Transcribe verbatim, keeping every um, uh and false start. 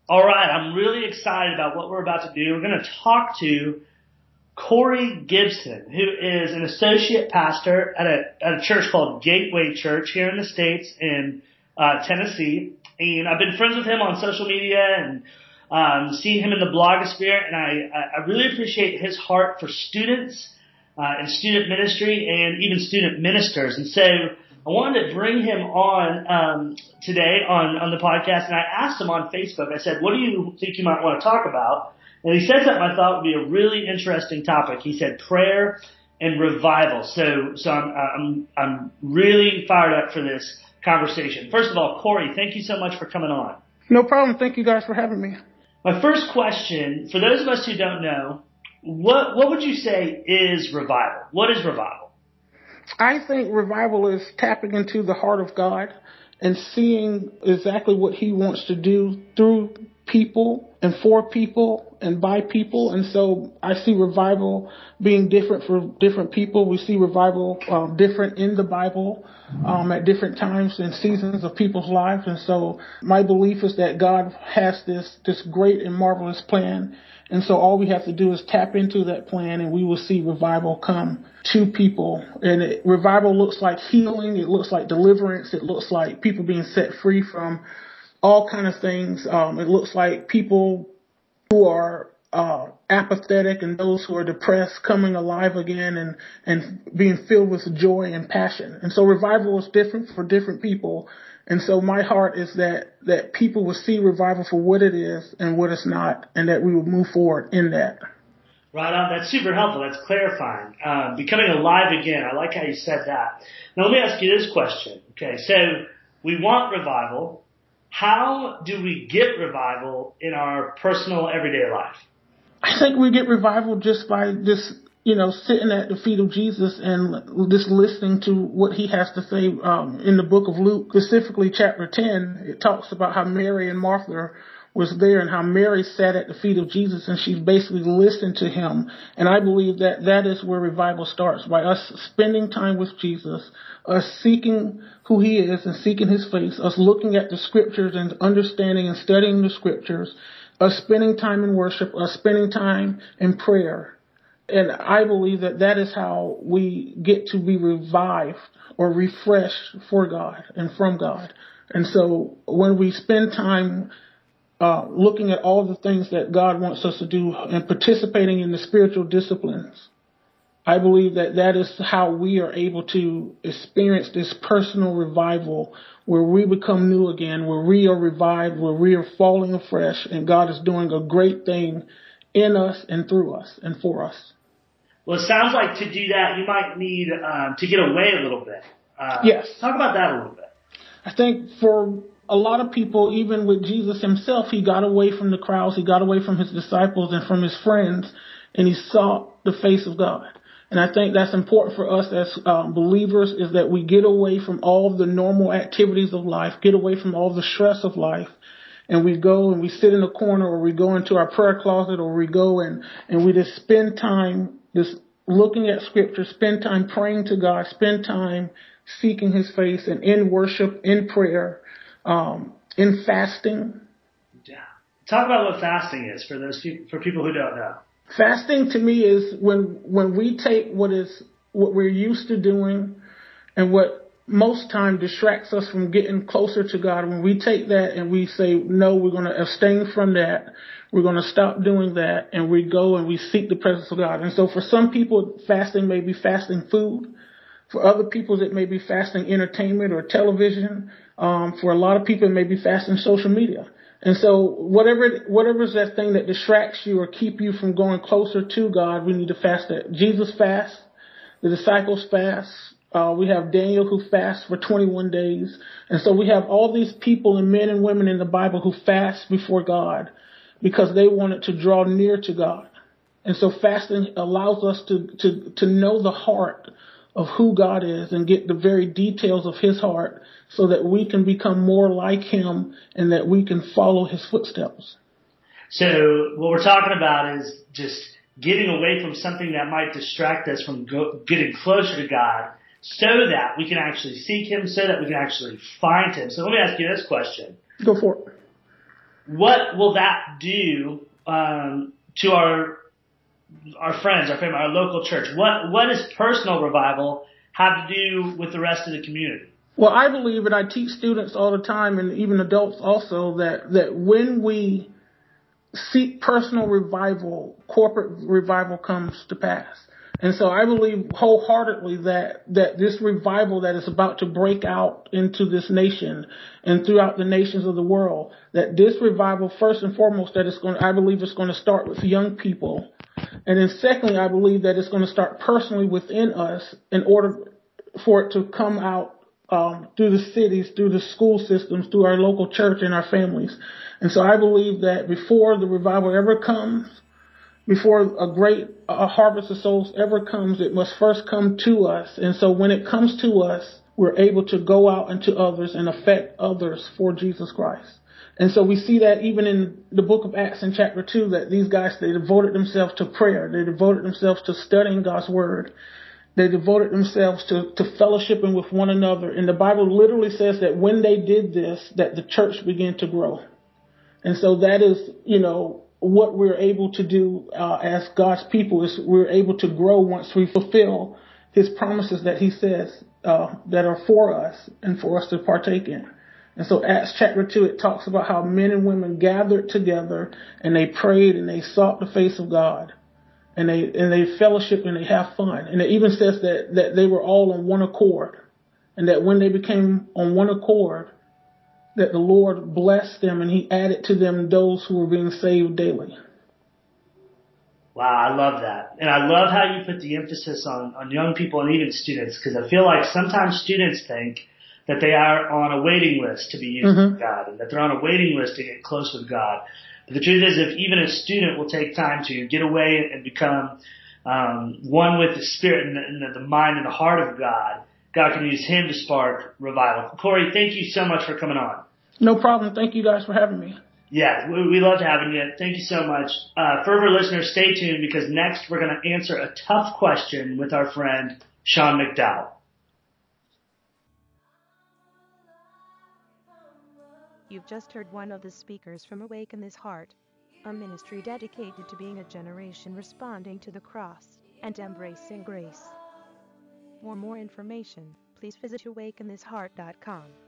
All right, I'm really excited about what we're about to do. We're going to talk to Corey Gibson, who is an associate pastor at a, at a church called Gateway Church here in the States in uh, Tennessee. And I've been friends with him on social media and um, seen him in the blogosphere, and I, I really appreciate his heart for students uh, and student ministry and even student ministers. And so I wanted to bring him on um, today on, on the podcast, and I asked him on Facebook, I said, what do you think you might want to talk about? And he said something I thought would be a really interesting topic. He said prayer and revival. So, so I'm, I'm, I'm really fired up for this conversation. First of all, Corey, thank you so much for coming on. No problem. Thank you guys for having me. My first question, for those of us who don't know, what, what would you say is revival? What is revival? I think revival is tapping into the heart of God and seeing exactly what he wants to do through people and for people and by people. And so I see revival being different for different people. We see revival um, different in the Bible um, at different times and seasons of people's lives. And so my belief is that God has this, this great and marvelous plan. And so all we have to do is tap into that plan, and we will see revival come to people. And it, revival looks like healing. It looks like deliverance. It looks like people being set free from all kind of things. Um, it looks like people who are uh, apathetic and those who are depressed coming alive again and, and being filled with joy and passion. And so revival is different for different people. And so my heart is that, that people will see revival for what it is and what it's not, and that we will move forward in that. Right on. That's super helpful. That's clarifying. Um, becoming alive again. I like how you said that. Now let me ask you this question. Okay, so we want revival. How do we get revival in our personal everyday life? I think we get revival just by just, you know, sitting at the feet of Jesus and just listening to what he has to say. Um, in the book of Luke, specifically chapter ten, it talks about how Mary and Martha was there and how Mary sat at the feet of Jesus and she basically listened to him. And I believe that that is where revival starts, by us spending time with Jesus, us seeking who he is and seeking his face, us looking at the scriptures and understanding and studying the scriptures, us spending time in worship, us spending time in prayer. And I believe that that is how we get to be revived or refreshed for God and from God. And so when we spend time uh, looking at all the things that God wants us to do and participating in the spiritual disciplines, I believe that that is how we are able to experience this personal revival where we become new again, where we are revived, where we are falling afresh, and God is doing a great thing in us and through us and for us. Well, it sounds like to do that, you might need um, to get away a little bit. Uh, yes. Talk about that a little bit. I think for a lot of people, even with Jesus himself, he got away from the crowds, he got away from his disciples and from his friends, and he sought the face of God. And I think that's important for us as um, believers, is that we get away from all the normal activities of life, get away from all the stress of life, and we go and we sit in a corner, or we go into our prayer closet, or we go and, and we just spend time just looking at scripture, spend time praying to God, spend time seeking his face, and in worship, in prayer, um, in fasting. Yeah. Talk about what fasting is for those people, for people who don't know. Fasting to me is when when we take what is what we're used to doing and what most time distracts us from getting closer to God. When we take that and we say, no, we're going to abstain from that. We're going to stop doing that, and we go and we seek the presence of God. And so for some people, fasting may be fasting food. For other people, it may be fasting entertainment or television. Um, for a lot of people, it may be fasting social media. And so whatever whatever is that thing that distracts you or keep you from going closer to God, we need to fast that. Jesus fasts. The disciples fast. Uh, we have Daniel who fasts for twenty-one days. And so we have all these people and men and women in the Bible who fast before God because they wanted to draw near to God. And so fasting allows us to, to, to know the heart of who God is and get the very details of his heart so that we can become more like him and that we can follow his footsteps. So what we're talking about is just getting away from something that might distract us from go, getting closer to God so that we can actually seek him, so that we can actually find him. So let me ask you this question. Go for it. what will that do um, to our our friends, our family, our local church? What what does personal revival have to do with the rest of the community? Well, I believe, and I teach students all the time, and even adults also, that, that when we seek personal revival, corporate revival comes to pass. And so I believe wholeheartedly that, that this revival that is about to break out into this nation and throughout the nations of the world, that this revival, first and foremost, that it's going to, I believe it's going to start with young people. And then secondly, I believe that it's going to start personally within us in order for it to come out um, through the cities, through the school systems, through our local church and our families. And so I believe that before the revival ever comes, before a great a harvest of souls ever comes, it must first come to us. And so when it comes to us, we're able to go out into others and affect others for Jesus Christ. And so we see that even in the book of Acts in chapter two, that these guys, they devoted themselves to prayer. They devoted themselves to studying God's word. They devoted themselves to, to fellowshipping with one another. And the Bible literally says that when they did this, that the church began to grow. And so that is, you know, what we're able to do uh, as God's people is we're able to grow once we fulfill his promises that he says uh, that are for us and for us to partake in. And so Acts chapter two, it talks about how men and women gathered together and they prayed and they sought the face of God. And they and they fellowship and they have fun. And it even says that, that they were all on one accord. And that when they became on one accord, that the Lord blessed them and he added to them those who were being saved daily. Wow, I love that. And I love how you put the emphasis on, on young people and even students, because I feel like sometimes students think that they are on a waiting list to be used mm-hmm. with God, and that they're on a waiting list to get close with God. But the truth is, if even a student will take time to get away and become um, one with the Spirit and the, and the mind and the heart of God, God can use him to spark revival. Corey, thank you so much for coming on. No problem. Thank you guys for having me. Yeah, we, we loved having you. Thank you so much. Uh, fervor listeners, stay tuned, because next we're going to answer a tough question with our friend Sean McDowell. You've just heard one of the speakers from Awaken This Heart, a ministry dedicated to being a generation responding to the cross and embracing grace. For more information, please visit awaken this heart dot com.